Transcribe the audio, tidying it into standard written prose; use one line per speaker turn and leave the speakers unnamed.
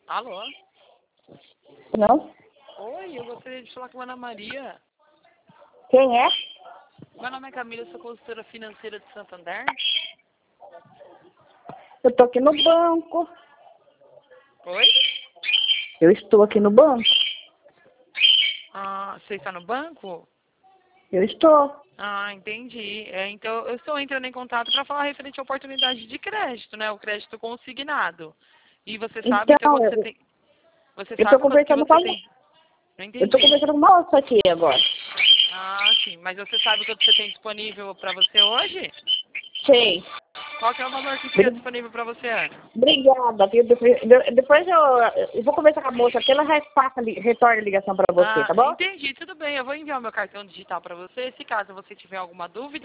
Alô?
Não?
Oi, eu gostaria de falar com a Ana Maria.
Quem é?
Meu nome é Camila, eu sou consultora financeira de Santander.
Eu tô aqui no banco.
Oi?
Eu estou aqui no banco.
Ah, você está no banco?
Eu estou.
Ah, entendi. Então, eu estou entrando em contato para falar referente à oportunidade de crédito, né? O crédito consignado. E você sabe, então,
Então,
quando você tem... Você
eu tô
sabe quanto que
conversando com
você
a...
tem... Não
Eu tô
entendi.
conversando com uma moça aqui agora.
Ah, sim. Mas você sabe quanto você tem disponível para você hoje?
Sei.
Qual que é o valor que fica disponível para você, Ana?
Obrigada, viu? Depois eu vou conversar com a moça aqui, ela retorna a ligação pra você,
Ah,
tá bom?
entendi. Tudo bem. Eu vou enviar o meu cartão digital para você. Se caso você tiver alguma dúvida,